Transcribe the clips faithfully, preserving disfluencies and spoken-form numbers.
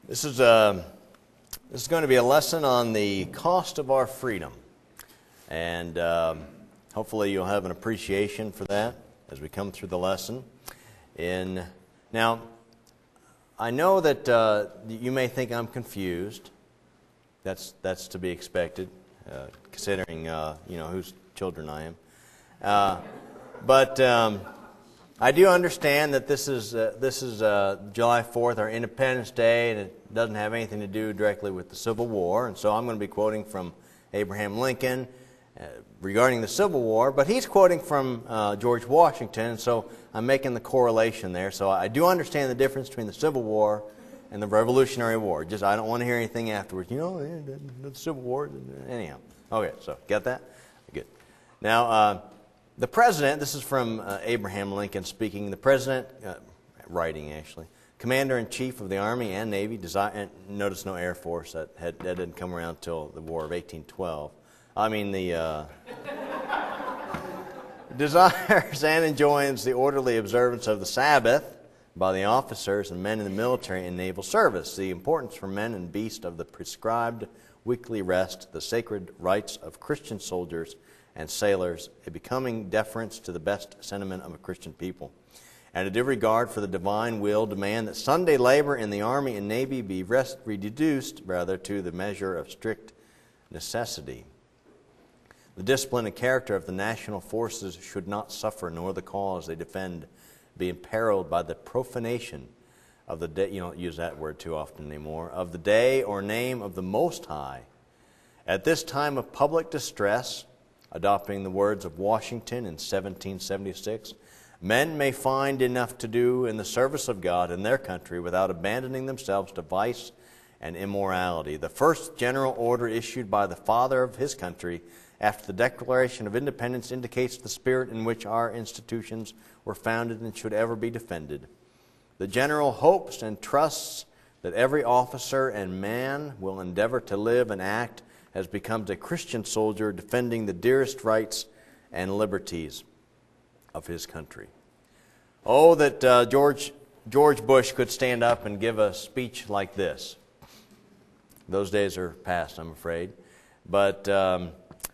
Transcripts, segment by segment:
This is a, this is going to be a lesson on the cost of our freedom, and um, hopefully you'll have an appreciation for that as we come through the lesson. In now, I know that uh, you may think I'm confused. That's that's to be expected, uh, considering uh, you know whose children I am. Uh, but um, I do understand that this is uh, this is uh, July fourth, our Independence Day, and it doesn't have anything to do directly with the Civil War. And so I'm going to be quoting from Abraham Lincoln uh, regarding the Civil War, but he's quoting from uh, George Washington, and so I'm making the correlation there. So I do understand the difference between the Civil War and the Revolutionary War. Just I don't want to hear anything afterwards. You know, the, the Civil War. Anyhow, okay. So get that? Good. Now. Uh, The President, this is from uh, Abraham Lincoln speaking, the President, uh, writing actually, Commander-in-Chief of the Army and Navy, desi- and notice no Air Force, that, had, that didn't come around until the War of eighteen twelve. I mean the, uh, desires and enjoins the orderly observance of the Sabbath by the officers and men in the military and naval service, the importance for men and beasts of the prescribed weekly rest, the sacred rights of Christian soldiers and sailors, a becoming deference to the best sentiment of a Christian people, and a due regard for the divine will demand that Sunday labor in the Army and Navy be rest, reduced rather to the measure of strict necessity. The discipline and character of the national forces should not suffer, nor the cause they defend be imperiled by the profanation of the day, you don't use that word too often anymore, of the day or name of the Most High. At this time of public distress, adopting the words of Washington in seventeen seventy-six, men may find enough to do in the service of God in their country without abandoning themselves to vice and immorality. The first general order issued by the father of his country after the Declaration of Independence indicates the spirit in which our institutions were founded and should ever be defended. The general hopes and trusts that every officer and man will endeavor to live and act has become a Christian soldier defending the dearest rights and liberties of his country. Oh, that uh, George George Bush could stand up and give a speech like this. Those days are past, I'm afraid. But um,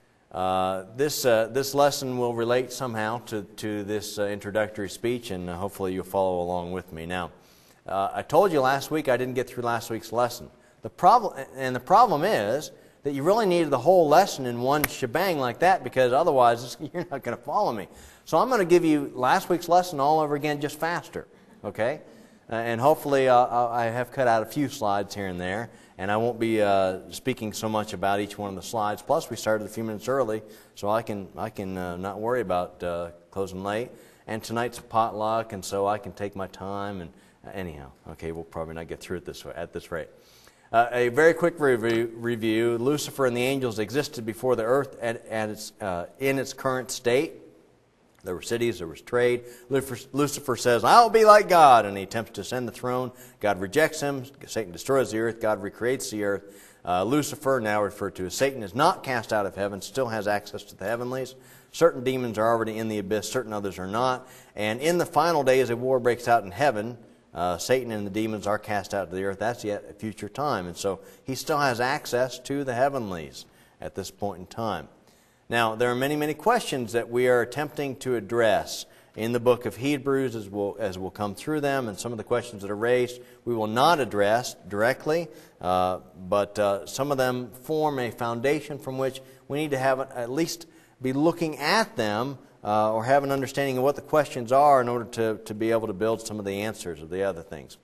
uh, this uh, this lesson will relate somehow to, to this uh, introductory speech, and uh, hopefully you'll follow along with me. Now, uh, I told you last week I didn't get through last week's lesson. The problem, and the problem is that you really needed the whole lesson in one shebang like that, because otherwise you're not going to follow me. So I'm going to give you last week's lesson all over again, just faster, okay? Uh, and hopefully uh, I have cut out a few slides here and there, and I won't be uh, speaking so much about each one of the slides. Plus, we started a few minutes early, so I can I can uh, not worry about uh, closing late. And tonight's a potluck, and so I can take my time. And uh, anyhow, okay, we'll probably not get through it this way at this rate. Uh, a very quick review, review. Lucifer and the angels existed before the earth at, at its, uh, in its current state. There were cities, there was trade. Lucifer, Lucifer says, I'll be like God, and he attempts to ascend the throne. God rejects him. Satan destroys the earth. God recreates the earth. Uh, Lucifer, now referred to as Satan, is not cast out of heaven, still has access to the heavenlies. Certain demons are already in the abyss, certain others are not. And in the final days, a war breaks out in heaven. Uh, Satan and the demons are cast out to the earth. That's yet a future time. And so he still has access to the heavenlies at this point in time. Now, there are many, many questions that we are attempting to address in the book of Hebrews as we'll, as we'll come through them. And some of the questions that are raised we will not address directly, uh, but uh, some of them form a foundation from which we need to have at least be looking at them Uh, or have an understanding of what the questions are in order to, to be able to build some of the answers of the other things.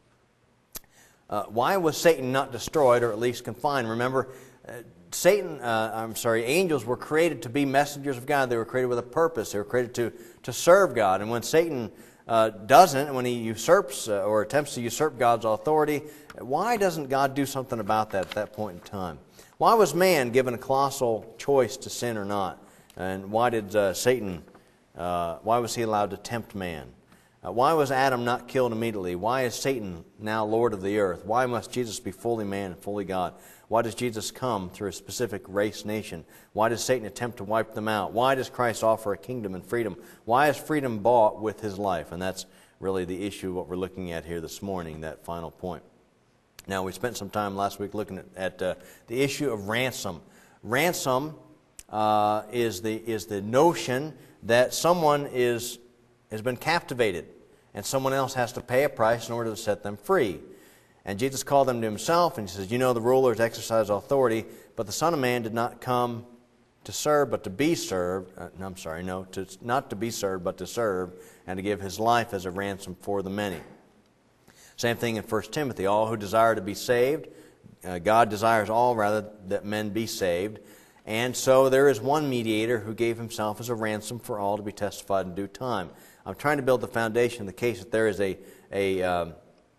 Uh, why was Satan not destroyed, or at least confined? Remember, uh, Satan, uh, I'm sorry, angels were created to be messengers of God. They were created with a purpose. They were created to, to serve God. And when Satan uh, doesn't, when he usurps uh, or attempts to usurp God's authority, why doesn't God do something about that at that point in time? Why was man given a colossal choice to sin or not? And why did uh, Satan... Uh, why was he allowed to tempt man? Uh, why was Adam not killed immediately? Why is Satan now Lord of the earth? Why must Jesus be fully man and fully God? Why does Jesus come through a specific race nation? Why does Satan attempt to wipe them out? Why does Christ offer a kingdom and freedom? Why is freedom bought with his life? And that's really the issue of what we're looking at here this morning, that final point. Now, we spent some time last week looking at, at uh, the issue of ransom. Ransom uh, is the is the notion that someone is has been captivated, and someone else has to pay a price in order to set them free. And Jesus called them to himself, and he says, "You know, the rulers exercise authority, but the Son of Man did not come to serve, but to be served." Uh, no, I'm sorry, no, to, not to be served, but to serve, and to give his life as a ransom for the many. Same thing in First Timothy. All who desire to be saved, uh, God desires all, rather, that men be saved. And so there is one mediator who gave himself as a ransom for all to be testified in due time. I'm trying to build the foundation in the case that there is a, a, um,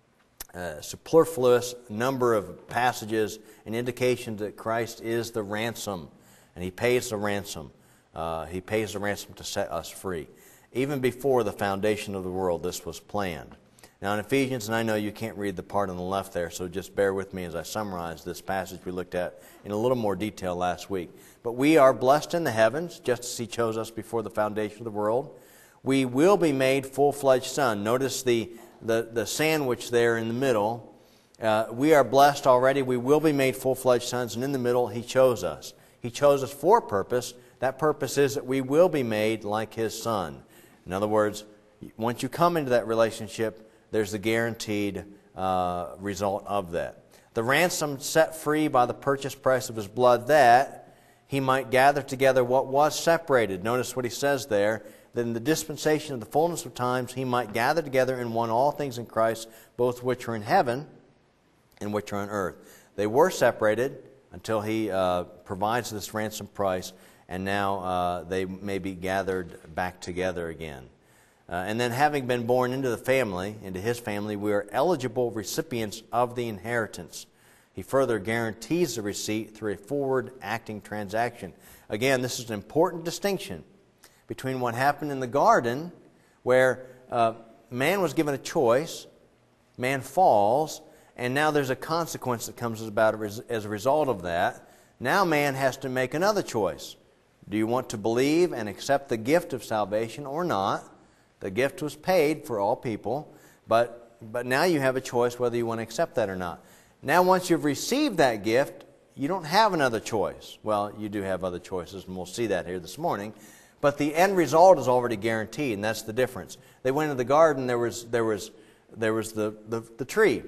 a superfluous number of passages and indications that Christ is the ransom, and he pays the ransom. Uh, he pays the ransom to set us free. Even before the foundation of the world, this was planned. Now in Ephesians, and I know you can't read the part on the left there, so just bear with me as I summarize this passage we looked at in a little more detail last week. But we are blessed in the heavens, just as he chose us before the foundation of the world. We will be made full-fledged sons. Notice the, the, the sandwich there in the middle. Uh, we are blessed already. We will be made full-fledged sons, and in the middle, he chose us. He chose us for a purpose. That purpose is that we will be made like his Son. In other words, once you come into that relationship, there's the guaranteed uh, result of that. The ransom set free by the purchase price of his blood, that he might gather together what was separated. Notice what he says there, that in the dispensation of the fullness of times he might gather together in one all things in Christ, both which are in heaven and which are on earth. They were separated until he uh, provides this ransom price, and now uh, they may be gathered back together again. Uh, and then having been born into the family, into his family, we are eligible recipients of the inheritance. He further guarantees the receipt through a forward-acting transaction. Again, this is an important distinction between what happened in the garden, where uh, man was given a choice, man falls, and now there's a consequence that comes about as a result of that. Now man has to make another choice. Do you want to believe and accept the gift of salvation or not? The gift was paid for all people, but, but now you have a choice whether you want to accept that or not. Now once you've received that gift, you don't have another choice. Well, you do have other choices, and we'll see that here this morning. But the end result is already guaranteed, and that's the difference. They went into the garden, there was, there was, there was the, the, the tree.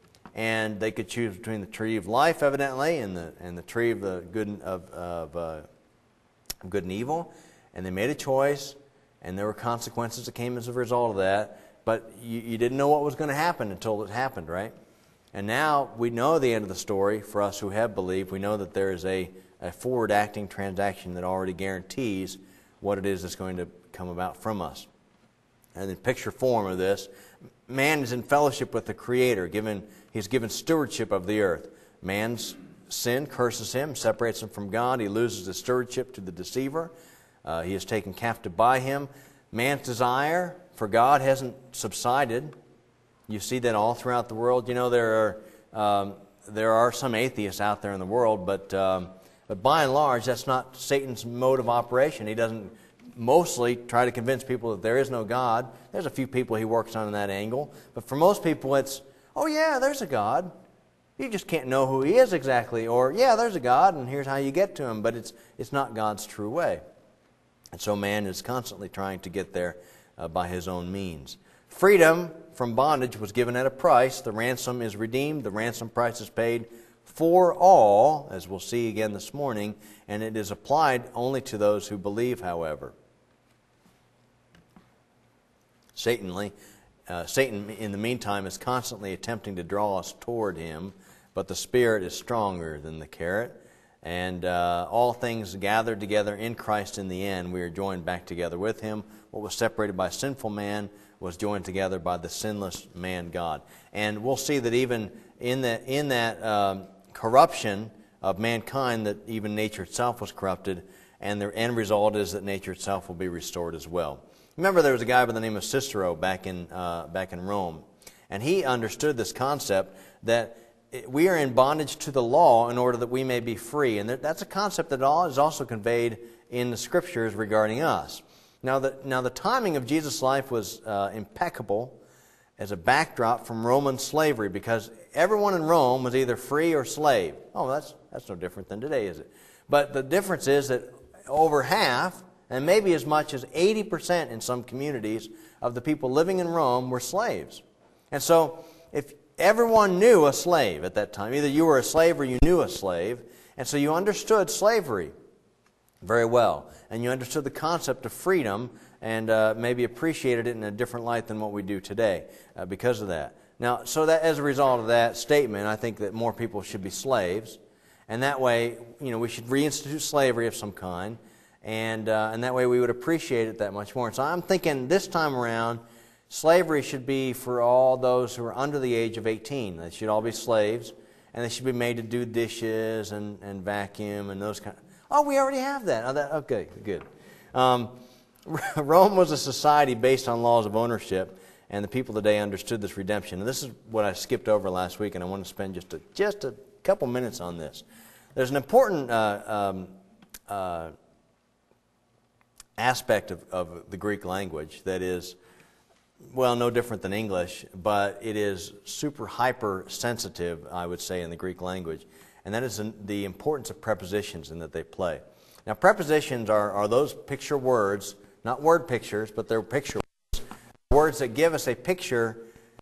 And they could choose between the tree of life, evidently, and the, and the tree of, the good, of, of uh, good and evil. And they made a choice. And there were consequences that came as a result of that. But you, you didn't know what was going to happen until it happened, right? And now we know the end of the story for us who have believed. We know that there is a, a forward-acting transaction that already guarantees what it is that's going to come about from us. And in picture form of this, man is in fellowship with the Creator. Given, he's given stewardship of the earth. Man's sin curses him, separates him from God. He loses his stewardship to the deceiver. Uh, he is taken captive by him. Man's desire for God hasn't subsided. You see that all throughout the world. You know, there are um, there are some atheists out there in the world, but um, but by and large, that's not Satan's mode of operation. He doesn't mostly try to convince people that there is no God. There's a few people he works on in that angle, but for most people, it's, oh yeah, there's a God. You just can't know who he is exactly, or yeah, there's a God, and here's how you get to him. But it's it's not God's true way. And so man is constantly trying to get there uh, by his own means. Freedom from bondage was given at a price. The ransom is redeemed. The ransom price is paid for all, as we'll see again this morning, and it is applied only to those who believe, however. Satanly, uh, Satan, in the meantime, is constantly attempting to draw us toward him, but the Spirit is stronger than the carrot. And uh, all things gathered together in Christ in the end, we are joined back together with him. What was separated by sinful man was joined together by the sinless man, God. And we'll see that even in that, in that um, corruption of mankind, that even nature itself was corrupted, and the end result is that nature itself will be restored as well. Remember, there was a guy by the name of Cicero back in, uh, back in Rome, and he understood this concept that we are in bondage to the law in order that we may be free. And that's a concept that is also conveyed in the Scriptures regarding us. Now the, now the timing of Jesus' life was uh, impeccable as a backdrop from Roman slavery, because everyone in Rome was either free or slave. Oh, that's that's no different than today, is it? But the difference is that over half, and maybe as much as eighty percent in some communities of the people living in Rome were slaves. And so if everyone knew a slave at that time, either you were a slave or you knew a slave, and so you understood slavery very well, and you understood the concept of freedom, and uh, maybe appreciated it in a different light than what we do today uh, because of that. Now, so that as a result of that statement, I think that more people should be slaves, and that way, you know, we should reinstitute slavery of some kind, and uh, and that way we would appreciate it that much more. And so I'm thinking this time around, slavery should be for all those who are under the age of eighteen. They should all be slaves, and they should be made to do dishes and, and vacuum and those kind of... Oh, we already have that. Oh, that okay, good. Um, Rome was a society based on laws of ownership, and the people today understood this redemption. And this is what I skipped over last week, and I want to spend just a, just a couple minutes on this. There's an important uh, um, uh, aspect of, of the Greek language that is, well, no different than English, but it is super hyper sensitive, I would say, in the Greek language, and that is the importance of prepositions and that they play. Now, prepositions are, are those picture words, not word pictures, but they're picture words, words that give us a picture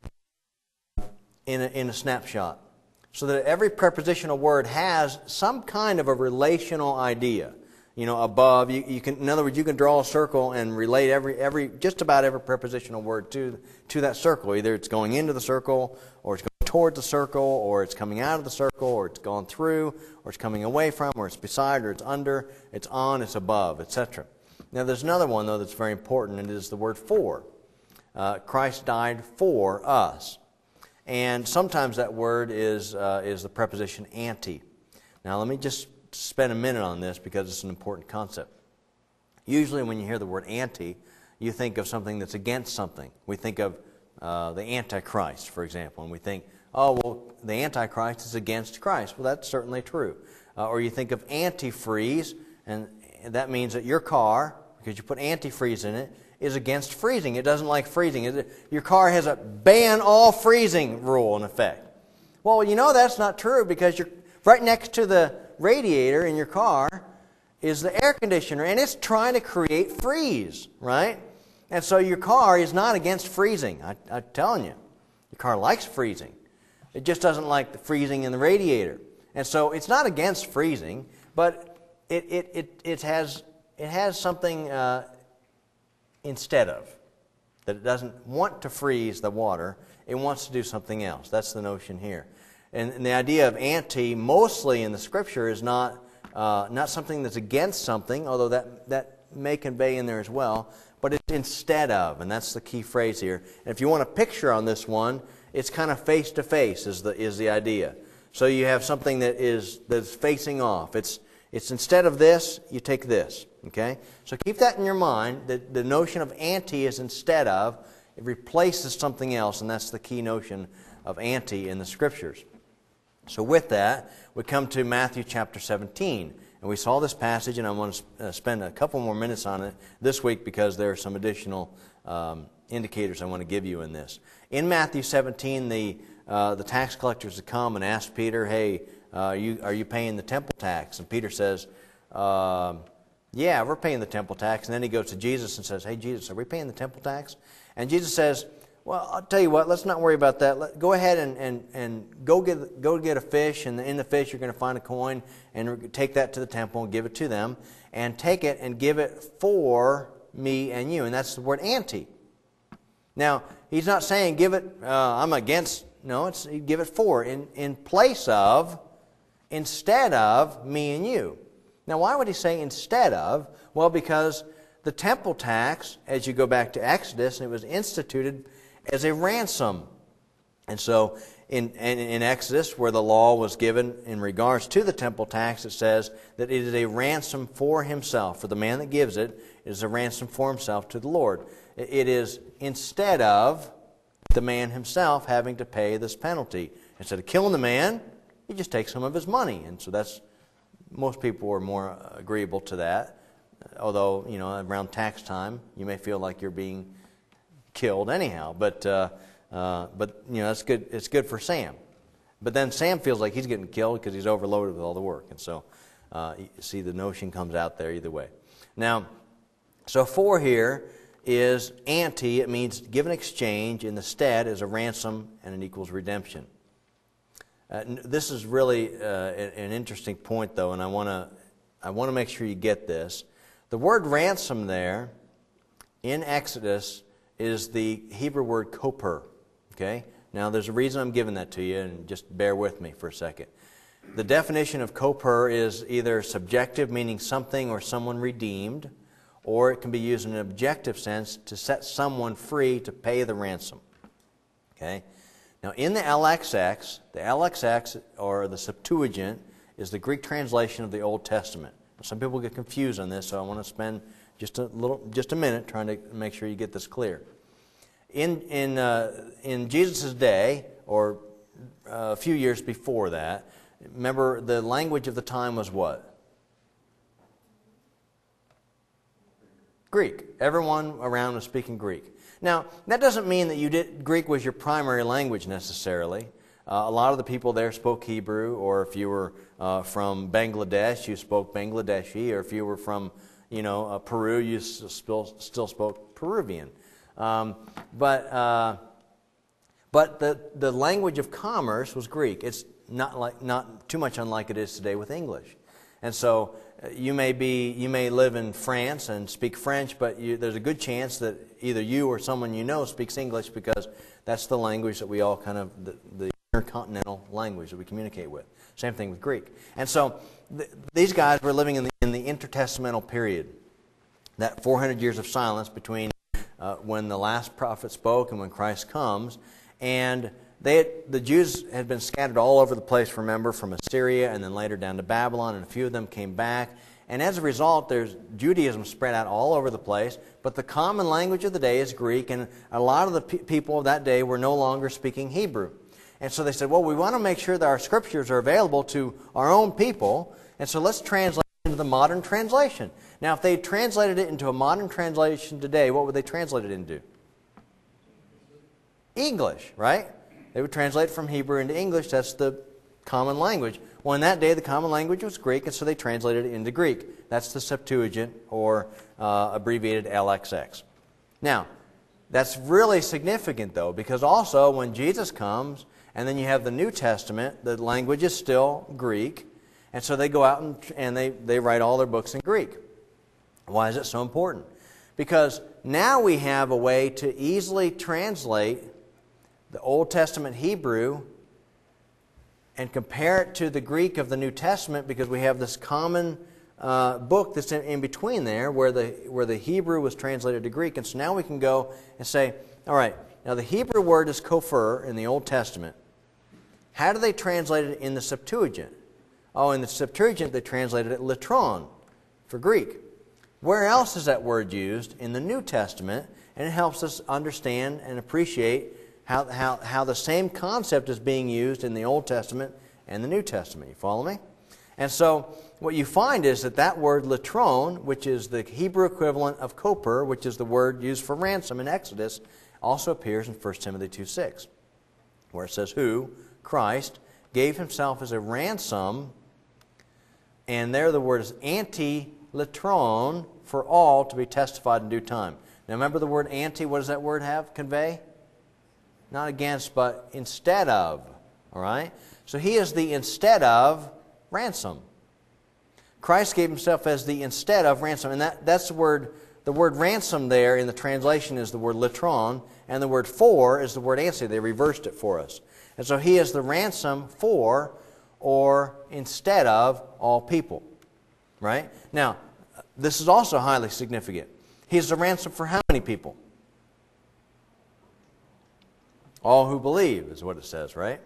in a, in a snapshot, so that every prepositional word has some kind of a relational idea. You know, above, you, you can, in other words, you can draw a circle and relate every, every, just about every prepositional word to, to that circle. Either it's going into the circle, or it's going toward the circle, or it's coming out of the circle, or it's gone through, or it's coming away from, or it's beside, or it's under, it's on, it's above, et cetera. Now, there's another one, though, that's very important, and it is the word for. Uh, Christ died for us. And sometimes that word is, uh, is the preposition anti. Now, let me just spend a minute on this because it's an important concept. Usually when you hear the word anti, you think of something that's against something. We think of uh, the Antichrist, for example, and we think, oh, well, the Antichrist is against Christ. Well, that's certainly true. Uh, or you think of antifreeze, and that means that your car, because you put antifreeze in it, is against freezing. It doesn't like freezing. Your car has a ban all freezing rule in effect. Well, you know that's not true, because you're right next to the radiator in your car is the air conditioner, and it's trying to create freeze, right? And so your car is not against freezing. I, I'm telling you, your car likes freezing. It just doesn't like the freezing in the radiator. And so it's not against freezing, but it it it, it has it has something uh, instead of, that it doesn't want to freeze the water. It wants to do something else. That's the notion here. And, and the idea of anti, mostly in the Scripture, is not uh, not something that's against something, although that, that may convey in there as well, but it's instead of, and that's the key phrase here. And if you want a picture on this one, it's kind of face-to-face is the is the idea. So you have something that is that's facing off. It's it's instead of this, you take this. Okay? So keep that in your mind, that the notion of anti is instead of. It replaces something else, and that's the key notion of anti in the Scriptures. So with that, we come to Matthew chapter seventeen. And we saw this passage, and I want to spend a couple more minutes on it this week because there are some additional um, indicators I want to give you in this. In Matthew seventeen, the uh, the tax collectors had come and asked Peter, hey, uh, are, you, are you paying the temple tax? And Peter says, uh, yeah, we're paying the temple tax. And then he goes to Jesus and says, hey, Jesus, are we paying the temple tax? And Jesus says, well, I'll tell you what, let's not worry about that. Let, go ahead and, and, and go get go get a fish, and in the fish you're going to find a coin, and take that to the temple and give it to them, and take it and give it for me and you. And that's the word anti. Now, he's not saying give it, uh, I'm against, no, it's give it for, in, in place of, instead of me and you. Now, why would he say instead of? Well, because the temple tax, as you go back to Exodus, and it was instituted as a ransom. And so in, in, in Exodus, where the law was given in regards to the temple tax, it says that it is a ransom for himself. For the man that gives it, it is a ransom for himself to the Lord. It is instead of the man himself having to pay this penalty. Instead of killing the man, you just take some of his money. And so that's, most people are more agreeable to that. Although, you know, around tax time, you may feel like you're being killed anyhow. But, uh, uh, but you know, it's good. It's good for Sam. But then Sam feels like he's getting killed because he's overloaded with all the work. And so, uh, you see, the notion comes out there either way. Now, so for here is ante. It means give an exchange. In the stead is a ransom, and it equals redemption. Uh, this is really uh, an interesting point, though, and I want to I want to make sure you get this. The word ransom there in Exodus is the Hebrew word koper. Okay? Now, there's a reason I'm giving that to you, and just bear with me for a second. The definition of koper is either subjective, meaning something or someone redeemed, or it can be used in an objective sense to set someone free to pay the ransom. Okay? Now, in the L X X, the L X X, or the Septuagint, is the Greek translation of the Old Testament. Some people get confused on this, so I want to spend just a little, just a minute trying to make sure you get this clear. In in uh, in Jesus' day, or uh, a few years before that, remember the language of the time was what? Greek. Everyone around was speaking Greek. Now, that doesn't mean that you did, Greek was your primary language necessarily. Uh, a lot of the people there spoke Hebrew, or if you were uh, from Bangladesh, you spoke Bangladeshi, or if you were from, you know, uh, Peru, you still still spoke Peruvian. Um, but uh, but the the language of commerce was Greek. It's not like not too much unlike it is today with English. And so uh, you may be you may live in France and speak French, but you, there's a good chance that either you or someone you know speaks English, because that's the language that we all kind of the, the intercontinental language that we communicate with. Same thing with Greek. And so th these guys were living in the in the intertestamental period, that four hundred years of silence between uh, when the last prophet spoke and when Christ comes. And they had, the Jews had been scattered all over the place, remember, from Assyria and then later down to Babylon, and a few of them came back. And as a result, there's Judaism spread out all over the place, but the common language of the day is Greek, and a lot of the pe people of that day were no longer speaking Hebrew. And so they said, well, we want to make sure that our scriptures are available to our own people, and so let's translate it into the modern translation. Now, if they translated it into a modern translation today, what would they translate it into? English, right? They would translate from Hebrew into English. That's the common language. Well, in that day, the common language was Greek, and so they translated it into Greek. That's the Septuagint, or uh, abbreviated L X X. Now, that's really significant, though, because also when Jesus comes, and then you have the New Testament, the language is still Greek, and so they go out and, and they, they write all their books in Greek. Why is it so important? Because now we have a way to easily translate the Old Testament Hebrew and compare it to the Greek of the New Testament, because we have this common uh, book that's in, in between there where the, where the Hebrew was translated to Greek. And so now we can go and say, all right, now the Hebrew word is kopher in the Old Testament. How do they translate it in the Septuagint? Oh, in the Septuagint they translated it litron for Greek. Where else is that word used? In the New Testament, and it helps us understand and appreciate How, how, how the same concept is being used in the Old Testament and the New Testament. You follow me? And so what you find is that that word litron, which is the Hebrew equivalent of koper, which is the word used for ransom in Exodus, also appears in First Timothy two six, where it says, who, Christ, gave himself as a ransom, and there the word is anti-litron, for all to be testified in due time. Now remember the word anti, what does that word have, convey? Not against, but instead of. All right? So he is the instead of ransom. Christ gave himself as the instead of ransom. And that, that's the word, the word ransom there in the translation is the word litron, and the word for is the word anti. They reversed it for us. And so he is the ransom for, or instead of, all people. Right? Now, this is also highly significant. He is the ransom for how many people? All who believe is what it says, right?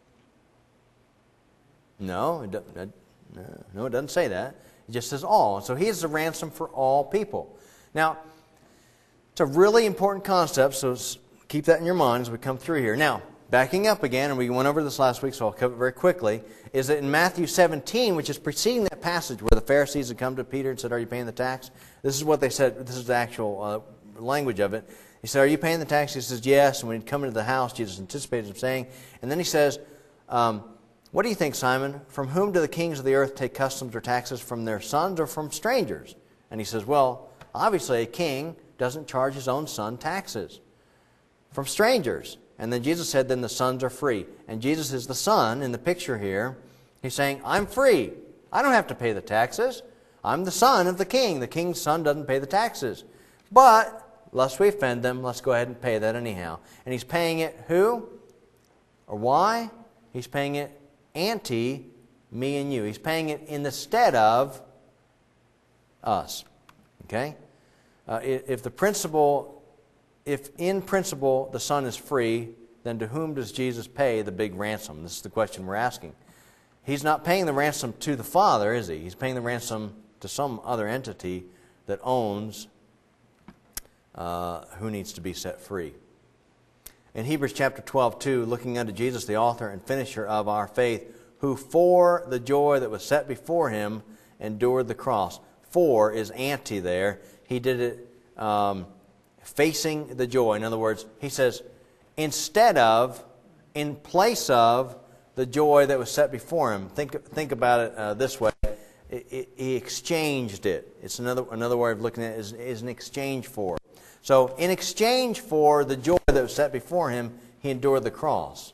No, it doesn't, no, it doesn't say that. It just says all. So he is the ransom for all people. Now, it's a really important concept, so keep that in your mind as we come through here. Now, backing up again, and we went over this last week, so I'll cover it very quickly, is that in Matthew seventeen, which is preceding that passage where the Pharisees had come to Peter and said, are you paying the tax? This is what they said. This is the actual uh, language of it. He said, are you paying the tax? He says, yes. And when he'd come into the house, Jesus anticipated him saying, and then he says, um, what do you think, Simon? From whom do the kings of the earth take customs or taxes? From their sons or from strangers? And he says, well, obviously a king doesn't charge his own son taxes. From strangers. And then Jesus said, then the sons are free. And Jesus is the son in the picture here. He's saying, I'm free. I don't have to pay the taxes. I'm the son of the king. The king's son doesn't pay the taxes. But, lest we offend them, let's go ahead and pay that anyhow. And he's paying it who? Or why? He's paying it ante me and you. He's paying it in the stead of us. Okay? Uh, if the principle, if in principle the son is free, then to whom does Jesus pay the big ransom? This is the question we're asking. He's not paying the ransom to the Father, is he? He's paying the ransom to some other entity that owns uh, who needs to be set free. In Hebrews chapter twelve, two, looking unto Jesus, the author and finisher of our faith, who for the joy that was set before him endured the cross. For is ante there. He did it um, facing the joy. In other words, he says, instead of, in place of, the joy that was set before him. Think think about it uh, this way. It, it, he exchanged it. It's another another way of looking at it is, is an exchange for. So in exchange for the joy that was set before him, he endured the cross.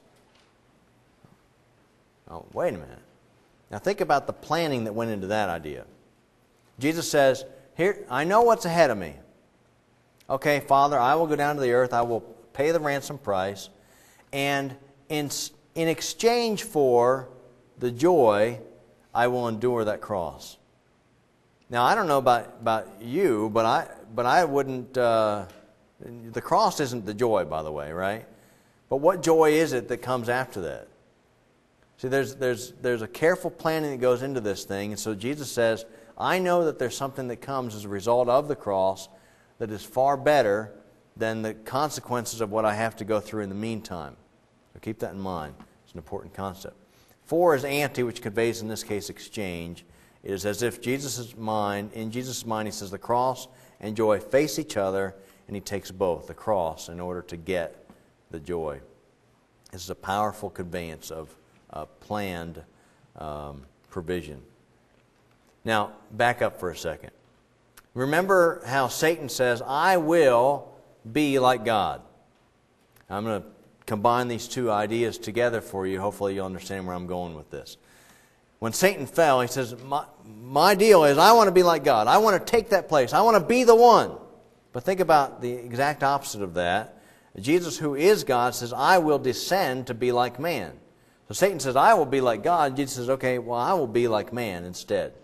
Oh, wait a minute. Now think about the planning that went into that idea. Jesus says, "Here, I know what's ahead of me. Okay, Father, I will go down to the earth. I will pay the ransom price, and in In exchange for the joy, I will endure that cross." Now, I don't know about, about you, but I but I wouldn't. Uh, the cross isn't the joy, by the way, right? But what joy is it that comes after that? See, there's there's there's a careful planning that goes into this thing, and so Jesus says, "I know that there's something that comes as a result of the cross that is far better than the consequences of what I have to go through in the meantime." So keep that in mind. It's an important concept. For is ante, which conveys in this case exchange. It is as if Jesus' mind, in Jesus' mind, he says the cross and joy face each other, and he takes both, the cross, in order to get the joy. This is a powerful conveyance of uh, planned um, provision. Now, back up for a second. Remember how Satan says, I will be like God. I'm going to combine these two ideas together for you. Hopefully you'll understand where I'm going with this. When Satan fell, he says, my, my deal is I want to be like God. I want to take that place. I want to be the one. But think about the exact opposite of that. Jesus, who is God, says, I will descend to be like man. So Satan says, I will be like God. Jesus says, okay, well, I will be like man instead.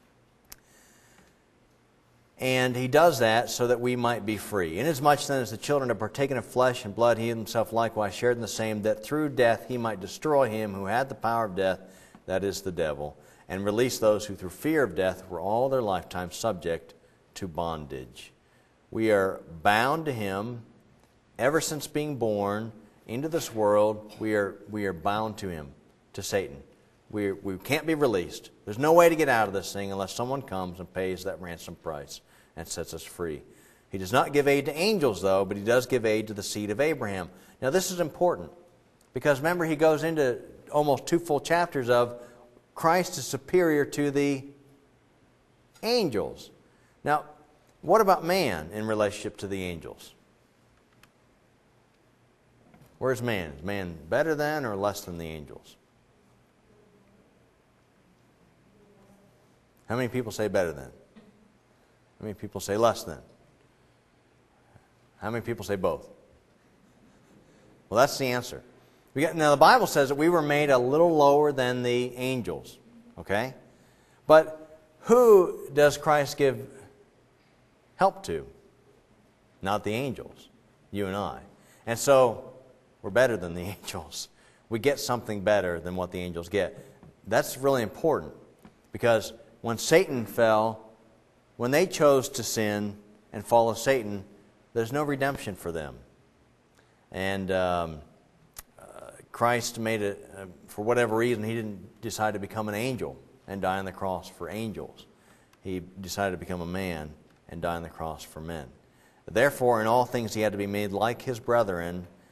And he does that so that we might be free. Inasmuch then as the children have partaken of flesh and blood, he himself likewise shared in the same, that through death he might destroy him who had the power of death, that is the devil, and release those who through fear of death were all their lifetime subject to bondage. We are bound to him ever since being born into this world. We are we are bound to him, to Satan. We we can't be released. There's no way to get out of this thing unless someone comes and pays that ransom price and sets us free. He does not give aid to angels, though, but he does give aid to the seed of Abraham. Now, this is important because, remember, he goes into almost two full chapters of Christ is superior to the angels. Now, what about man in relationship to the angels? Where's man? Is man better than or less than the angels? How many people say better than? How many people say less than? How many people say both? Well, that's the answer. We got, now, the Bible says that we were made a little lower than the angels. Okay? But who does Christ give help to? Not the angels. You and I. And so, we're better than the angels. We get something better than what the angels get. That's really important. Because when Satan fell, when they chose to sin and follow Satan, there's no redemption for them. And um, uh, Christ made it, uh, for whatever reason, he didn't decide to become an angel and die on the cross for angels. He decided to become a man and die on the cross for men. Therefore, in all things he had to be made like his brethren,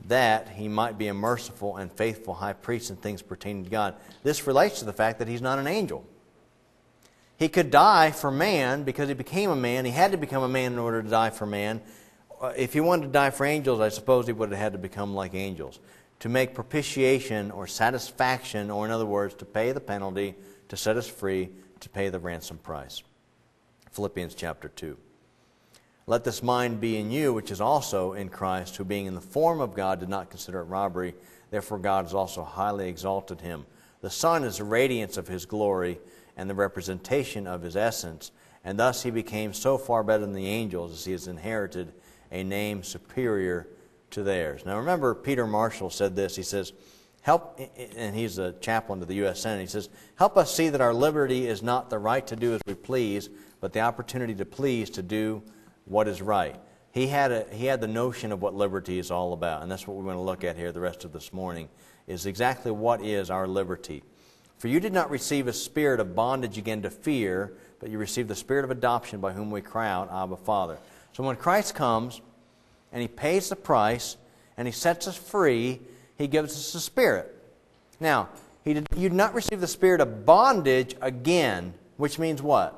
that he might be a merciful and faithful high priest in things pertaining to God. This relates to the fact that he's not an angel. He could die for man because he became a man. He had to become a man in order to die for man. If he wanted to die for angels, I suppose he would have had to become like angels, to make propitiation or satisfaction, or in other words, to pay the penalty, to set us free, to pay the ransom price. Philippians chapter two. Let this mind be in you, which is also in Christ, who being in the form of God did not consider it robbery. Therefore God has also highly exalted him. The Son is the radiance of his glory and the representation of his essence, and thus he became so far better than the angels, as he has inherited a name superior to theirs. Now remember, Peter Marshall said this. He says, help, and he's a chaplain to the U S Senate. He says, help us see that our liberty is not the right to do as we please, but the opportunity to please, to do what is right. He had a, he had the notion of what liberty is all about, and that's what we're going to look at here the rest of this morning, is exactly what is our liberty. For you did not receive a spirit of bondage again to fear, but you received the spirit of adoption, by whom we cry out, Abba, Father. So when Christ comes and he pays the price and he sets us free, he gives us the Spirit. Now, he did, you did not receive the spirit of bondage again, which means what?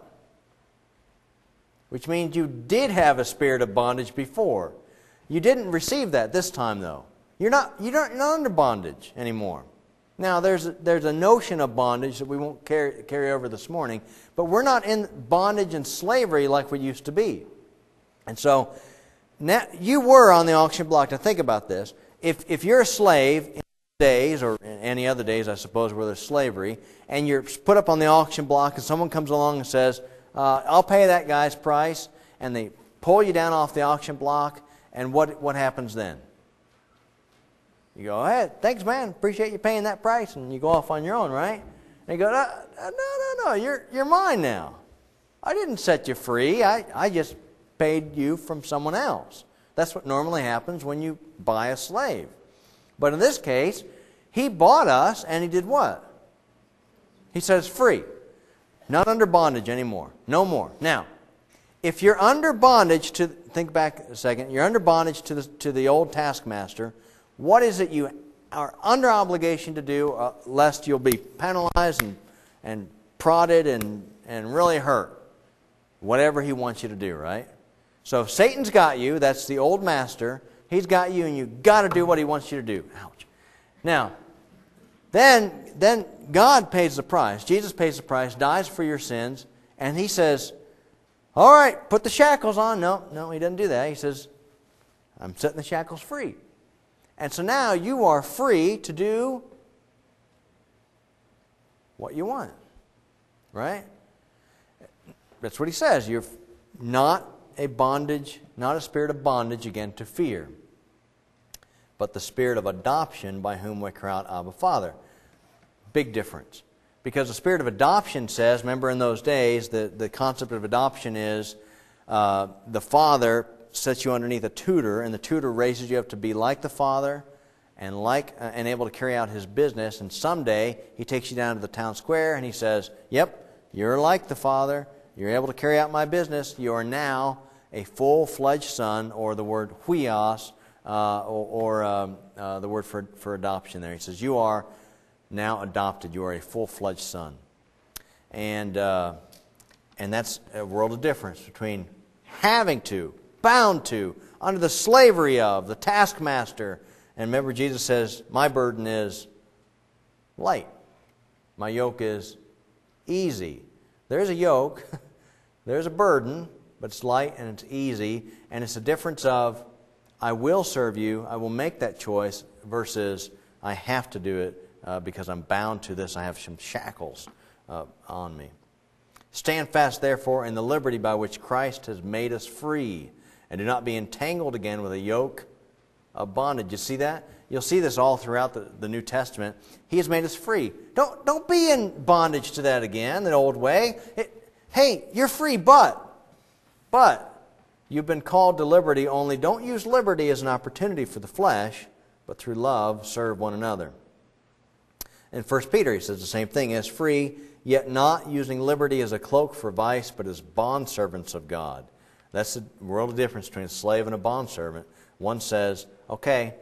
Which means you did have a spirit of bondage before. You didn't receive that this time, though. You're not, you're not, you're not under bondage anymore. Now, there's a, there's a notion of bondage that we won't carry, carry over this morning, but we're not in bondage and slavery like we used to be. And so, now, you were on the auction block. Now, think about this. If, if you're a slave in days, or in any other days, I suppose, where there's slavery, and you're put up on the auction block, and someone comes along and says, uh, I'll pay that guy's price, and they pull you down off the auction block, and what, what happens then? You go, hey, thanks, man. Appreciate you paying that price. And you go off on your own, right? And you go, no, no, no, no. You're, you're mine now. I didn't set you free. I, I just paid you from someone else. That's what normally happens when you buy a slave. But in this case, he bought us, and he did what? He set us free. Not under bondage anymore. No more. Now, if you're under bondage to, think back a second, you're under bondage to the, to the old taskmaster, what is it you are under obligation to do, uh, lest you'll be penalized and, and prodded and, and really hurt? Whatever he wants you to do, right? So if Satan's got you, that's the old master, he's got you, and you've got to do what he wants you to do. Ouch. Now, then, then God pays the price. Jesus pays the price, dies for your sins, and he says, all right, put the shackles on. No, no, he doesn't do that. He says, I'm setting the shackles free. And so now you are free to do what you want. Right? That's what he says. You're not a bondage, not a spirit of bondage again to fear, but the spirit of adoption, by whom we cry out, Abba, Father. Big difference. Because the spirit of adoption says, remember in those days, the, the concept of adoption is uh, the father sets you underneath a tutor, and the tutor raises you up to be like the father and like uh, and able to carry out his business. And someday he takes you down to the town square and he says, "Yep, you're like the father. You're able to carry out my business. You are now a full-fledged son," or the word huios, uh, or, or um, uh, the word for for adoption. There, he says, "You are now adopted. You are a full-fledged son," and uh, and that's a world of difference between having to, bound to, under the slavery of the taskmaster. And remember, Jesus says, my burden is light. My yoke is easy. There's a yoke, there's a burden, but it's light and it's easy. And it's a difference of, I will serve you, I will make that choice, versus I have to do it uh, because I'm bound to this. I have some shackles uh, on me. Stand fast, therefore, in the liberty by which Christ has made us free, and do not be entangled again with a yoke of bondage. You see that? You'll see this all throughout the, the New Testament. He has made us free. Don't, don't be in bondage to that again, that old way. It, hey, you're free, but, but, you've been called to liberty, only don't use liberty as an opportunity for the flesh, but through love serve one another. In First Peter, he says the same thing, as free, yet not using liberty as a cloak for vice, but as bondservants of God. That's the world of difference between a slave and a bondservant. One says, okay,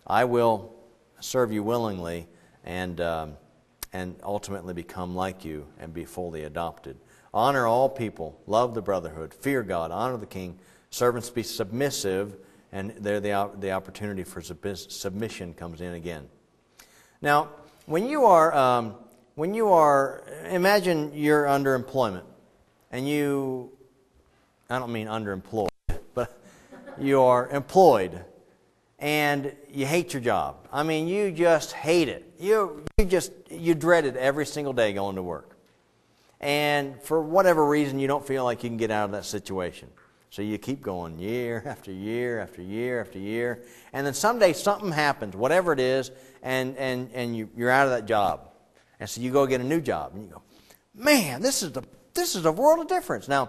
I will serve you willingly and um, and ultimately become like you and be fully adopted. Honor all people, love the brotherhood, fear God, honor the king, servants be submissive, and there the, the opportunity for submission comes in again. Now, when you are, um, when you are, imagine you're under employment, and you, I don't mean underemployed, but you are employed, and you hate your job. I mean, you just hate it. You, you just, you dread it every single day going to work. And for whatever reason, you don't feel like you can get out of that situation. So you keep going year after year after year after year. And then someday something happens, whatever it is, and, and, and you, you're out of that job. And so you go get a new job. And you go, man, this is, the, this is a world of difference. Now,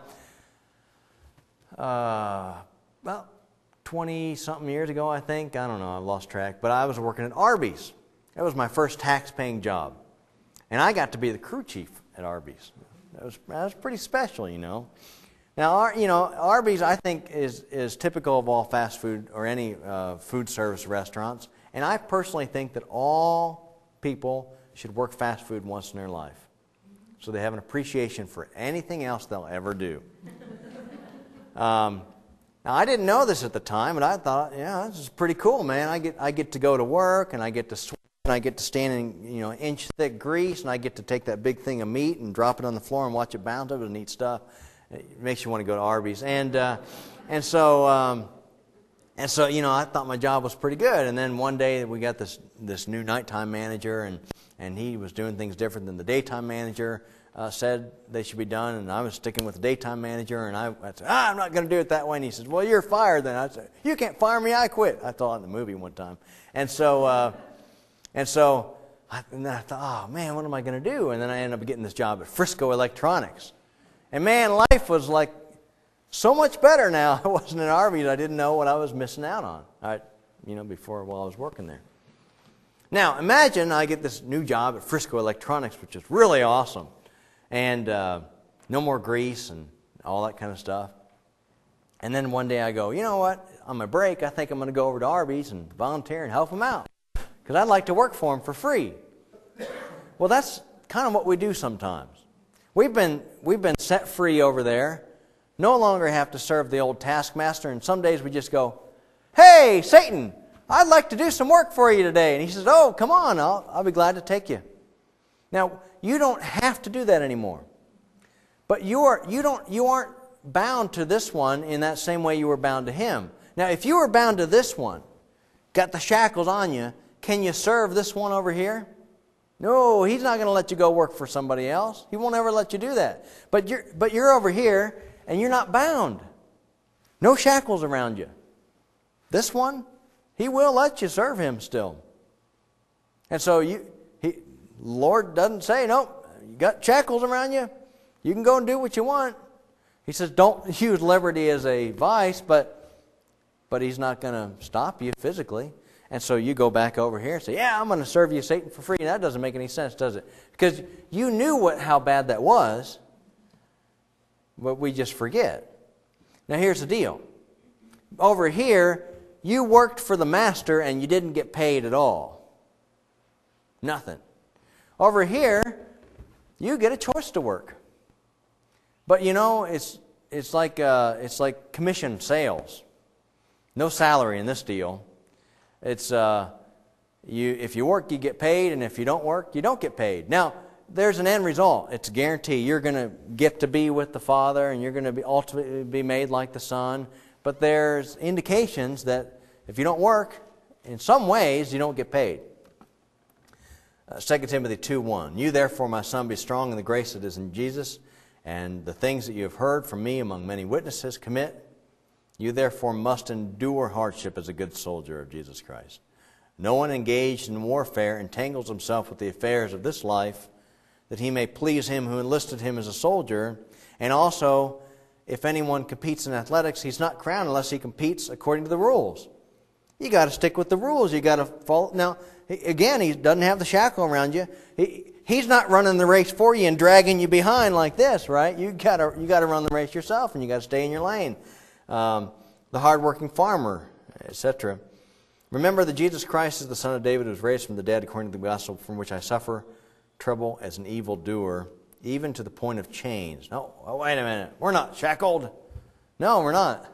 uh, well, twenty-something years ago, I think. I don't know. I've lost track. But I was working at Arby's. That was my first tax-paying job. And I got to be the crew chief at Arby's. That was, that was pretty special, you know. Now, you know, Arby's, I think, is, is typical of all fast food or any uh, food service restaurants. And I personally think that all people should work fast food once in their life, so they have an appreciation for anything else they'll ever do. um, now, I didn't know this at the time, but I thought, yeah, this is pretty cool, man. I get I get to go to work, and I get to sweat, and I get to stand in, you know, inch thick grease, and I get to take that big thing of meat and drop it on the floor and watch it bounce. It was neat stuff. It makes you want to go to Arby's, and uh, and so um, and so you know, I thought my job was pretty good. And then one day we got this this new nighttime manager, and and he was doing things different than the daytime manager uh, said they should be done. And I was sticking with the daytime manager, and I, I said, ah, I'm not going to do it that way. And he says, well, you're fired then. I said, you can't fire me. I quit. I thought in the movie one time, and so uh, and so I, and then I thought, oh man, what am I going to do? And then I ended up getting this job at Frisco Electronics. And man, life was like so much better now. I wasn't at Arby's. I didn't know what I was missing out on. I, you know, before while I was working there. Now, imagine I get this new job at Frisco Electronics, which is really awesome, and uh, no more grease and all that kind of stuff. And then one day I go, you know what? On my break, I think I'm going to go over to Arby's and volunteer and help them out, because I'd like to work for them for free. Well, that's kind of what we do sometimes. We've been, we've been set free over there, no longer have to serve the old taskmaster, and some days we just go, hey, Satan, I'd like to do some work for you today. And he says, oh, come on, I'll, I'll be glad to take you. Now, you don't have to do that anymore. But you, are, you, don't, you aren't bound to this one in that same way you were bound to him. Now, if you were bound to this one, got the shackles on you, can you serve this one over here? No, he's not going to let you go work for somebody else. He won't ever let you do that. But you're, but you're over here, and you're not bound. No shackles around you. This one, he will let you serve him still. And so you, he, Lord doesn't say, nope, you got shackles around you. You can go and do what you want. He says, don't use liberty as a vice, but, but he's not going to stop you physically. And so you go back over here and say, yeah, I'm going to serve you Satan for free. And that doesn't make any sense, does it? Because you knew what how bad that was, but we just forget. Now here's the deal. Over here, you worked for the master and you didn't get paid at all. Nothing. Over here, you get a choice to work. But you know, it's it's like uh, it's like commission sales. No salary in this deal. It's uh, you. If you work, you get paid, and if you don't work, you don't get paid. Now, there's an end result. It's a guarantee. You're going to get to be with the Father, and you're going to be ultimately be made like the Son. But there's indications that if you don't work, in some ways, you don't get paid. Uh, Second Timothy two one. You therefore, my son, be strong in the grace that is in Jesus, and the things that you have heard from me among many witnesses commit. You therefore must endure hardship as a good soldier of Jesus Christ. No one engaged in warfare entangles himself with the affairs of this life, that he may please him who enlisted him as a soldier. And also, if anyone competes in athletics, he's not crowned unless he competes according to the rules. You got to stick with the rules. You got to follow. Now, again, he doesn't have the shackle around you. He, he's not running the race for you and dragging you behind like this, right? You got to you got to run the race yourself, and you got to stay in your lane. Um, the hardworking farmer, et cetera. Remember that Jesus Christ is the Son of David, who was raised from the dead according to the gospel, from which I suffer trouble as an evildoer, even to the point of chains. No, oh, wait a minute. We're not shackled. No, we're not.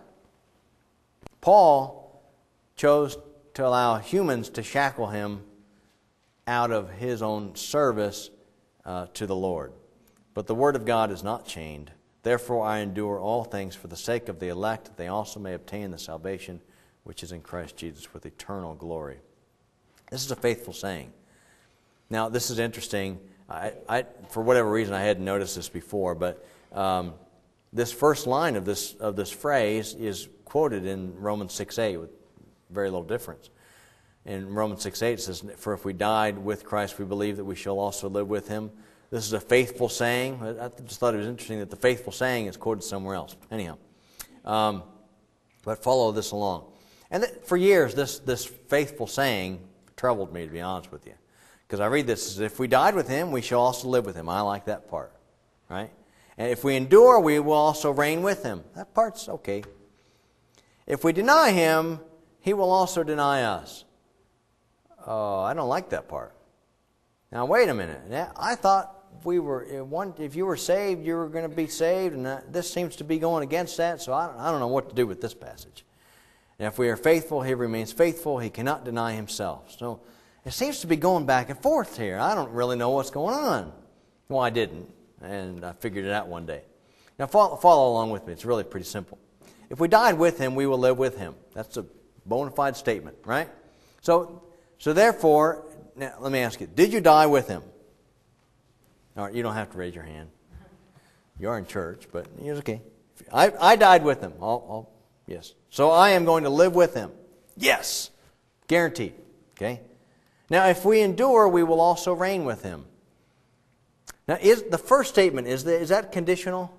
Paul chose to allow humans to shackle him out of his own service uh, to the Lord. But the Word of God is not chained. Therefore I endure all things for the sake of the elect, that they also may obtain the salvation which is in Christ Jesus with eternal glory. This is a faithful saying. Now, this is interesting. I, I, for whatever reason, I hadn't noticed this before, but um, this first line of this of this phrase is quoted in Romans six eight with very little difference. In Romans six eight it says, "For if we died with Christ, we believe that we shall also live with Him." This is a faithful saying. I just thought it was interesting that the faithful saying is quoted somewhere else. Anyhow, um, but follow this along. And th- for years, this this faithful saying troubled me, to be honest with you. Because I read this as, if we died with Him, we shall also live with Him. I like that part, right? And if we endure, we will also reign with Him. That part's okay. If we deny Him, He will also deny us. Oh, I don't like that part. Now, wait a minute. I thought we were if you were saved, you were going to be saved, and this seems to be going against that, so I don't know what to do with this passage. And if we are faithful, He remains faithful. He cannot deny Himself. So it seems to be going back and forth here. I don't really know what's going on. Well, I didn't, and I figured it out one day. Now, follow, follow along with me. It's really pretty simple. If we died with Him, we will live with Him. That's a bona fide statement, right? So, so therefore, now let me ask you, did you die with Him? All right, you don't have to raise your hand. You are in church, but it's okay. I, I died with Him. I'll, I'll, yes. So I am going to live with Him. Yes. Guaranteed. Okay? Now, if we endure, we will also reign with Him. Now, is the first statement, is that, is that conditional?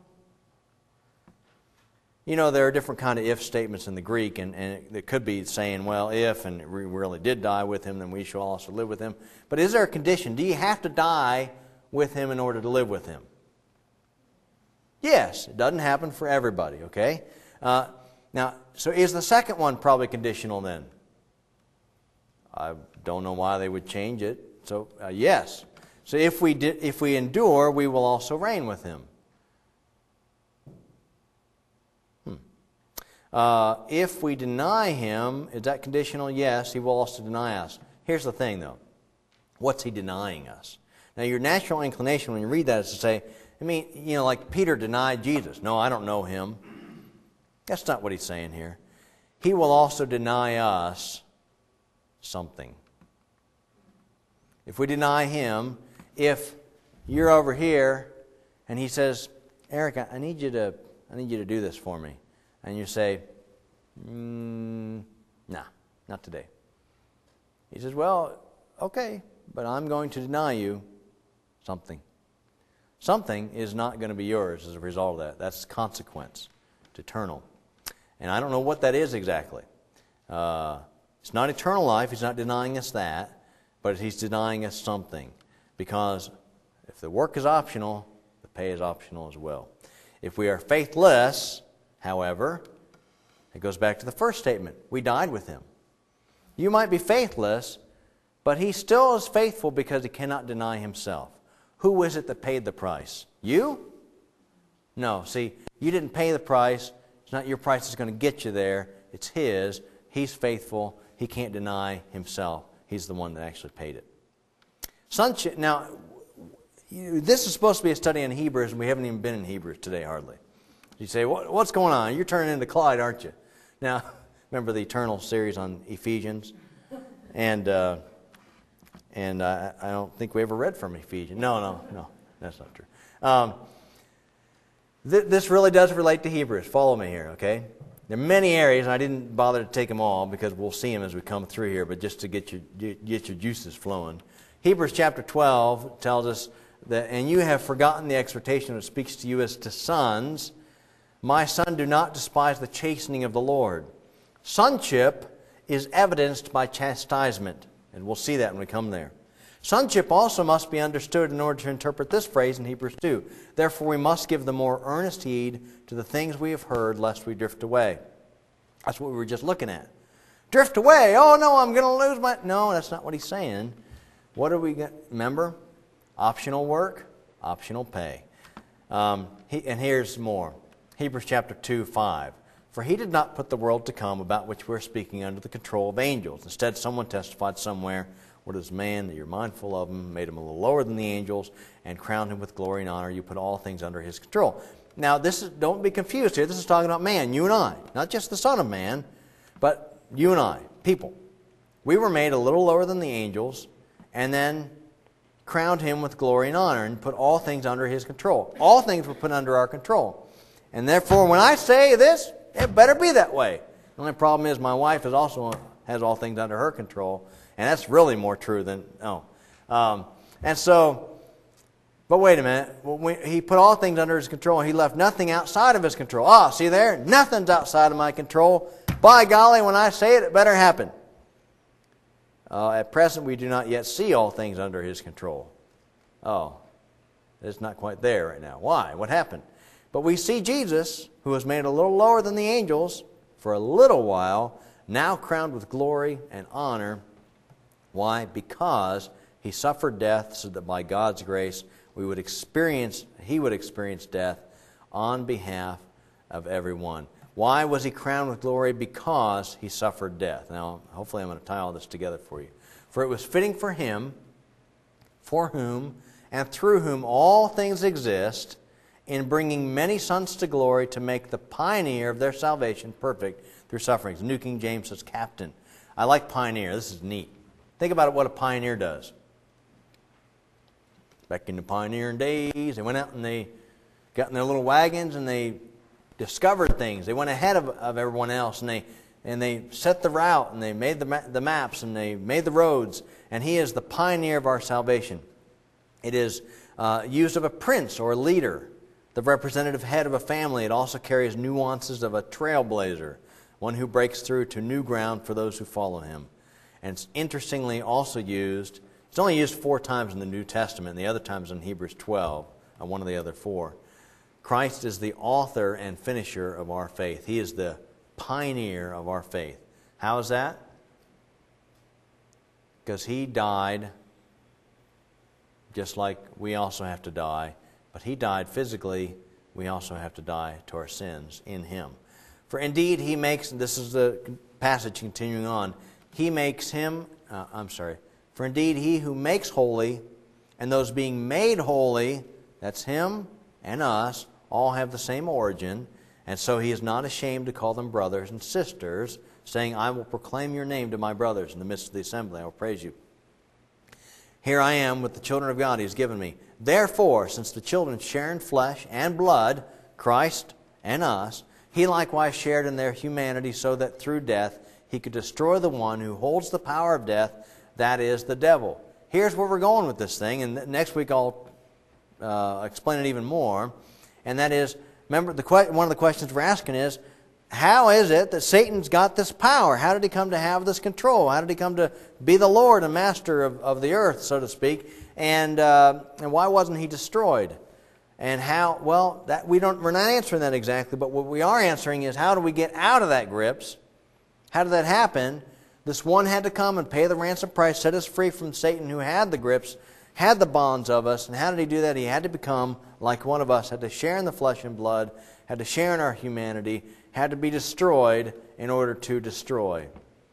You know, there are different kind of if statements in the Greek, and, and it could be saying, well, if, and we really did die with Him, then we shall also live with Him. But is there a condition? Do you have to die with Him in order to live with Him? Yes, it doesn't happen for everybody, okay? Uh, now, so is the second one probably conditional then? I don't know why they would change it. So, uh, yes. So if we did, if we endure, we will also reign with Him. Hmm. Uh, if we deny Him, is that conditional? Yes, He will also deny us. Here's the thing, though. What's He denying us? Now, your natural inclination when you read that is to say, I mean, you know, like Peter denied Jesus. No, I don't know Him. That's not what he's saying here. He will also deny us something. If we deny Him, if you're over here and He says, Eric, I need you to, I need you to do this for me, and you say, mm, nah, not today. He says, well, okay, but I'm going to deny you something. Something is not going to be yours as a result of that. That's consequence. It's eternal. And I don't know what that is exactly. Uh, it's not eternal life. He's not denying us that. But He's denying us something. Because if the work is optional, the pay is optional as well. If we are faithless, however, it goes back to the first statement. We died with Him. You might be faithless, but He still is faithful because He cannot deny Himself. Who is it that paid the price? You? No, see, you didn't pay the price. It's not your price that's going to get you there. It's His. He's faithful. He can't deny Himself. He's the one that actually paid it. Sonship. Now, you, this is supposed to be a study on Hebrews, and we haven't even been in Hebrews today, hardly. You say, what, what's going on? You're turning into Clyde, aren't you? Now, remember the Eternal series on Ephesians? And uh, and uh, I don't think we ever read from Ephesians. No, no, no. That's not true. Um, th- this really does relate to Hebrews. Follow me here, okay? There are many areas, and I didn't bother to take them all because we'll see them as we come through here, but just to get your, get your juices flowing. Hebrews chapter twelve tells us that, and you have forgotten the exhortation that speaks to you as to sons. My son, do not despise the chastening of the Lord. Sonship is evidenced by chastisement, and we'll see that when we come there. Sonship also must be understood in order to interpret this phrase in Hebrews two. Therefore we must give the more earnest heed to the things we have heard, lest we drift away. That's what we were just looking at. drift away. Oh, no, I'm going to lose my... No, that's not what he's saying. What are we going to... Remember? Optional work, optional pay. Um, he, and here's more. Hebrews chapter two, five. For he did not put the world to come about which we're speaking under the control of angels. Instead, someone testified somewhere, what is man that you're mindful of him, made him a little lower than the angels, and crowned him with glory and honor. You put all things under his control. Now, this is, don't be confused here. This is talking about man, you and I. Not just the Son of Man, but you and I, people. We were made a little lower than the angels, and then crowned him with glory and honor, and put all things under his control. All things were put under our control. And therefore, when I say this, it better be that way. The only problem is my wife is also has all things under her control, and that's really more true than, oh. Um, and so... But wait a minute. When he put all things under his control. He left nothing outside of his control. Ah, see there? Nothing's outside of my control. By golly, when I say it, it better happen. Uh, at present, we do not yet see all things under his control. Oh, it's not quite there right now. Why? What happened? But we see Jesus, who was made a little lower than the angels for a little while, now crowned with glory and honor. Why? Because he suffered death so that by God's grace we would experience, he would experience death on behalf of everyone. Why was he crowned with glory? Because he suffered death. Now, hopefully I'm going to tie all this together for you. For it was fitting for him, for whom and through whom all things exist, in bringing many sons to glory, to make the pioneer of their salvation perfect through sufferings. The New King James says captain. I like pioneer. This is neat. Think about what a pioneer does. Back in the pioneering days, they went out and they got in their little wagons and they discovered things. They went ahead of, of everyone else, and they and they set the route, and they made the ma- the maps, and they made the roads. And he is the pioneer of our salvation. It is uh, used of a prince or a leader, the representative head of a family. It also carries nuances of a trailblazer, one who breaks through to new ground for those who follow him. And it's interestingly also used. It's only used four times in the New Testament, and the other times in Hebrews twelve, on one of the other four. Christ is the author and finisher of our faith. He is the pioneer of our faith. How is that? Because he died just like we also have to die. But he died physically. We also have to die to our sins in him. For indeed he makes, this is the passage continuing on, he makes him, uh, I'm sorry, for indeed he who makes holy, and those being made holy, that's him and us, all have the same origin, and so he is not ashamed to call them brothers and sisters, saying, I will proclaim your name to my brothers in the midst of the assembly. I will praise you. Here I am with the children of God he has given me. Therefore, since the children share in flesh and blood, Christ and us, he likewise shared in their humanity, so that through death he could destroy the one who holds the power of death, that is, the devil. Here's where we're going with this thing, and next week I'll uh, explain it even more. And that is, remember, the que- one of the questions we're asking is, how is it that Satan's got this power? How did he come to have this control? How did he come to be the Lord and master of, of the earth, so to speak? And uh, and why wasn't he destroyed? And how, well, that we don't, we're not answering that exactly, but what we are answering is, how do we get out of that grips? How did that happen? This one had to come and pay the ransom price, set us free from Satan, who had the grips, had the bonds of us. And how did he do that? He had to become like one of us, had to share in the flesh and blood, had to share in our humanity, had to be destroyed in order to destroy.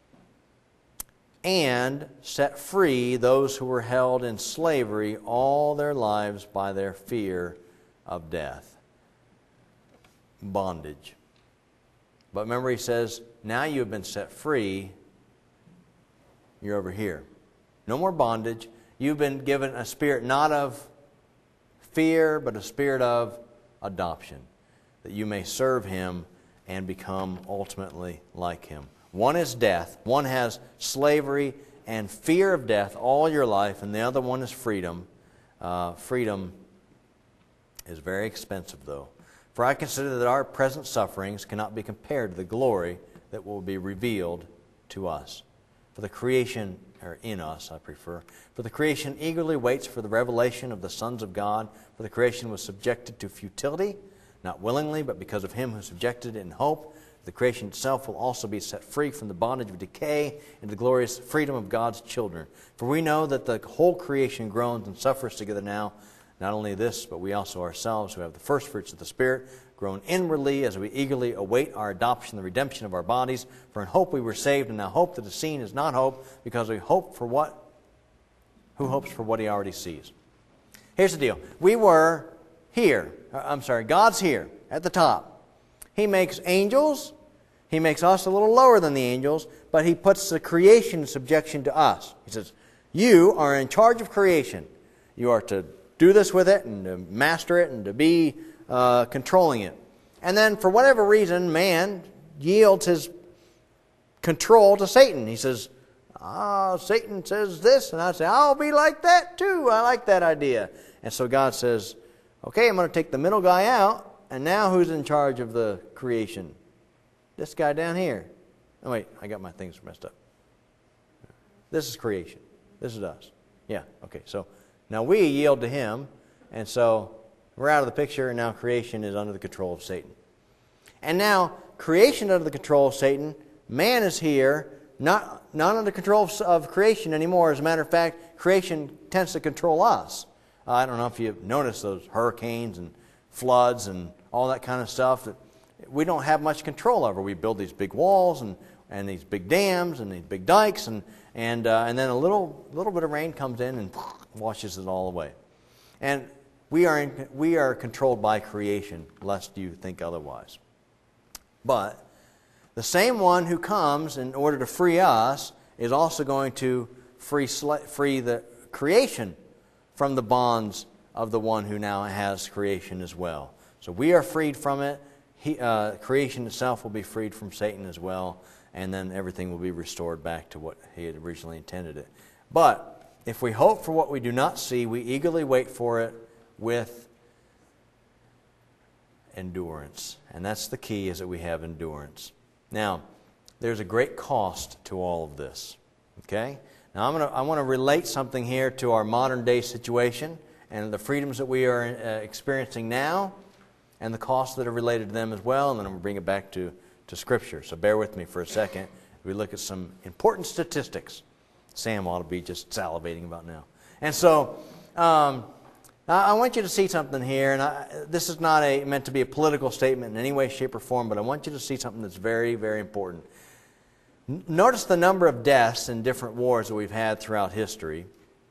And set free those who were held in slavery all their lives by their fear of death. Bondage. But remember, he says, now you have been set free. You're over here. No more bondage. You've been given a spirit not of fear, but a spirit of adoption, that you may serve him and become ultimately like him. One is death. One has slavery and fear of death all your life, and the other one is freedom. Uh, freedom is very expensive, though. For I consider that our present sufferings cannot be compared to the glory that will be revealed to us. For the creation, or in us, I prefer. For the creation eagerly waits for the revelation of the sons of God. For the creation was subjected to futility, not willingly, but because of him who subjected it in hope, the creation itself will also be set free from the bondage of decay into the glorious freedom of God's children. For we know that the whole creation groans and suffers together now. Not only this, but we also ourselves, who have the first fruits of the Spirit, groan inwardly as we eagerly await our adoption, the redemption of our bodies. For in hope we were saved, and now hope that is seen is not hope, because we hope for what? Who hopes for what he already sees? Here's the deal. We were here. I'm sorry, God's here at the top. He makes angels. He makes us a little lower than the angels, but he puts the creation in subjection to us. He says, you are in charge of creation. You are to do this with it and to master it and to be uh, controlling it. And then for whatever reason, man yields his control to Satan. He says, ah, Satan says this, and I say, I'll be like that too. I like that idea. And so God says, okay, I'm going to take the middle guy out, and now who's in charge of the creation? This guy down here. Oh, wait, I got my things messed up. This is creation. This is us. Yeah, okay, so now we yield to him, and so we're out of the picture, and now creation is under the control of Satan. And now, creation under the control of Satan, man is here, not, not under control of, of creation anymore. As a matter of fact, creation tends to control us. Uh, I don't know if you've noticed those hurricanes and floods and all that kind of stuff that we don't have much control over. We build these big walls and, and these big dams and these big dikes, and and uh, and then a little little bit of rain comes in and washes it all away. And we are in, we are controlled by creation, lest you think otherwise. But the same one who comes in order to free us is also going to free free the creation from the bonds of the one who now has creation as well. So we are freed from it. He, uh, creation itself will be freed from Satan as well, and then everything will be restored back to what he had originally intended it. But if we hope for what we do not see, we eagerly wait for it with endurance. And that's the key, is that we have endurance. Now, there's a great cost to all of this. Okay? Now, I'm gonna, I want to relate something here to our modern day situation and the freedoms that we are uh, experiencing now, and the costs that are related to them as well, and then I'm going to bring it back to, to Scripture. So bear with me for a second. We look at some important statistics. Sam ought to be just salivating about now. And so, um, I want you to see something here, and I, this is not a, meant to be a political statement in any way, shape, or form, but I want you to see something that's very, very important. N- notice the number of deaths in different wars that we've had throughout history.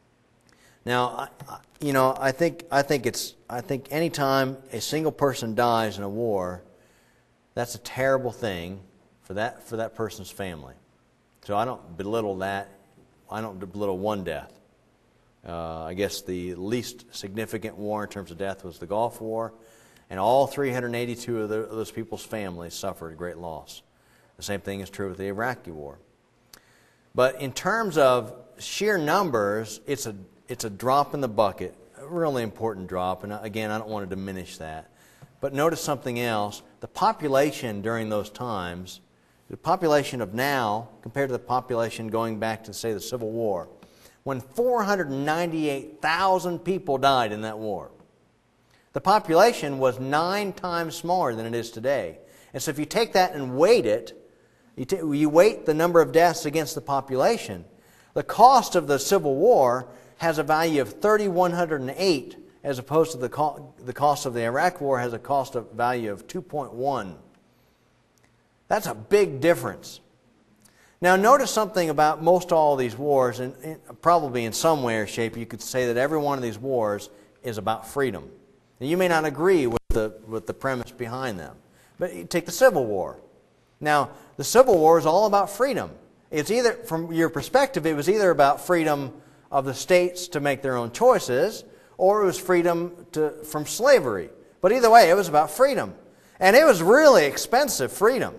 Now, I, you know, I think I think it's I think any time a single person dies in a war, that's a terrible thing for that for that person's family. So I don't belittle that. I don't belittle one death. Uh, I guess the least significant war in terms of death was the Gulf War, and all three hundred eighty-two of, the, of those people's families suffered great loss. The same thing is true with the Iraqi War. But in terms of sheer numbers, it's a it's a drop in the bucket, a really important drop. And again, I don't want to diminish that. But notice something else. The population during those times, the population of now compared to the population going back to, say, the Civil War, when four hundred ninety-eight thousand people died in that war, the population was nine times smaller than it is today. And so if you take that and weight it, you, t- you weight the number of deaths against the population, the cost of the Civil War has a value of three thousand one hundred eight, as opposed to the, co- the cost of the Iraq War has a cost of value of two point one. That's a big difference. Now, notice something about most all of these wars, and, and probably in some way or shape you could say that every one of these wars is about freedom. Now, you may not agree with the, with the premise behind them, but you take the Civil War. Now, the Civil War is all about freedom. It's either, from your perspective, it was either about freedom of the states to make their own choices, or it was freedom to, from slavery. But either way, it was about freedom. And it was really expensive freedom.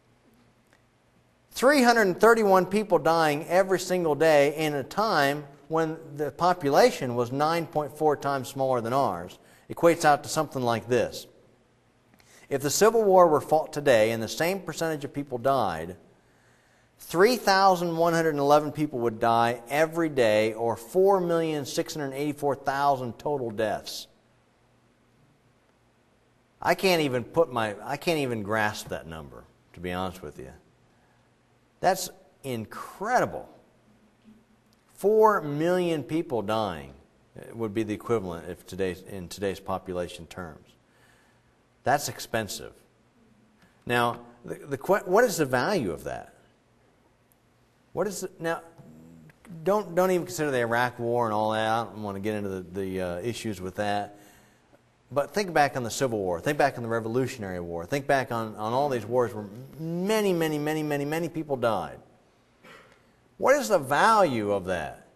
three hundred thirty-one people dying every single day in a time when the population was nine point four times smaller than ours. Equates out to something like this. If the Civil War were fought today and the same percentage of people died, three thousand one hundred eleven people would die every day, or four million six hundred eighty-four thousand total deaths. I can't even put my I can't even grasp that number, to be honest with you. That's incredible. Four million people dying would be the equivalent if today's, in today's population terms. That's expensive. Now, the, the, what is the value of that? What is the, now? Don't don't even consider the Iraq War and all that. I don't want to get into the, the uh, issues with that. But think back on the Civil War. Think back on the Revolutionary War. Think back on, on all these wars where many, many, many, many, many people died. What is the value of that?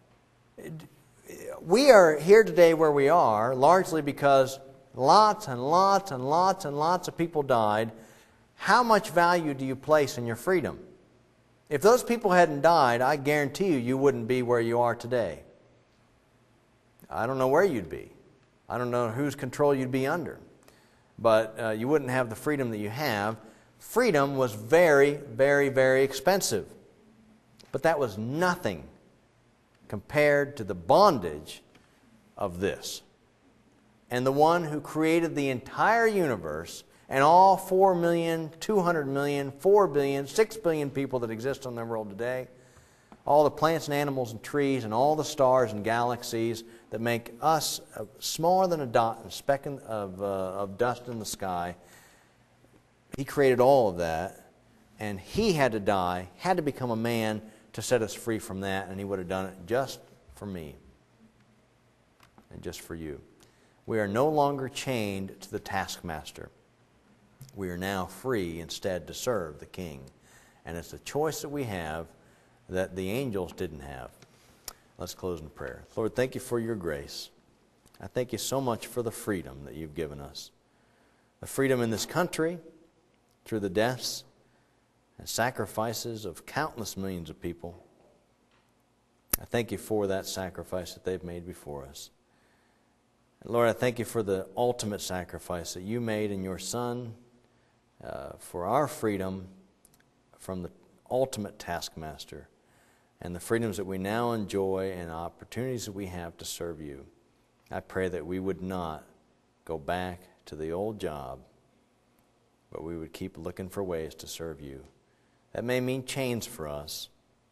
We are here today where we are largely because lots and lots and lots and lots of people died. How much value do you place in your freedom? If those people hadn't died, I guarantee you, you wouldn't be where you are today. I don't know where you'd be. I don't know whose control you'd be under. But uh, you wouldn't have the freedom that you have. Freedom was very, very, very expensive. But that was nothing compared to the bondage of this. And the one who created the entire universe and all four million, two hundred million, four billion, six billion people that exist on the world today, all the plants and animals and trees and all the stars and galaxies that make us smaller than a dot, a speck of, uh, of dust in the sky. He created all of that, and He had to die, had to become a man to set us free from that, and He would have done it just for me and just for you. We are no longer chained to the taskmaster. We are now free instead to serve the King. And it's a choice that we have that the angels didn't have. Let's close in prayer. Lord, thank you for your grace. I thank you so much for the freedom that you've given us. The freedom in this country through the deaths and sacrifices of countless millions of people. I thank you for that sacrifice that they've made before us. And Lord, I thank you for the ultimate sacrifice that you made in your Son uh, for our freedom from the ultimate taskmaster and the freedoms that we now enjoy and opportunities that we have to serve you. I pray that we would not go back to the old job, but we would keep looking for ways to serve you. That may mean chains for us,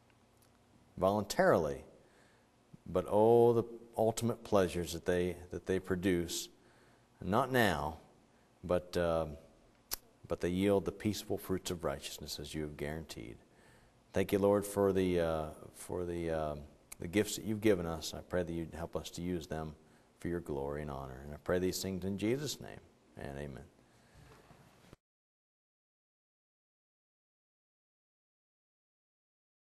voluntarily, but oh, the ultimate pleasures that they that they produce, not now, but uh, but they yield the peaceful fruits of righteousness as you have guaranteed. Thank you, Lord, for the uh, for the uh, the gifts that you've given us. I pray that you'd help us to use them for your glory and honor. And I pray these things in Jesus' name, and amen.